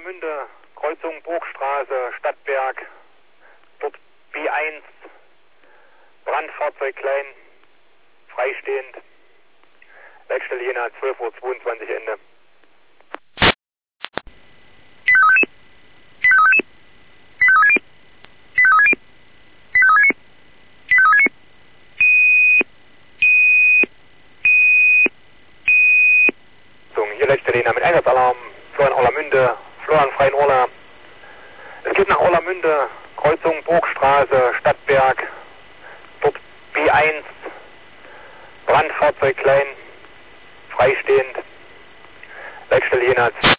Orlamünde, Kreuzung Burgstraße, Stadtberg, dort B1, Brandfahrzeug klein, freistehend, Leitstelle Jena 12:22 Uhr Ende. Hier Leitstelle Jena mit Einsatzalarm, Florian Orlamünde, Florian Freien Orla. Es geht nach Orlamünde, Kreuzung Burgstraße, Stadtberg, dort B1, Brandfahrzeug klein, freistehend, Leitstelle Jena.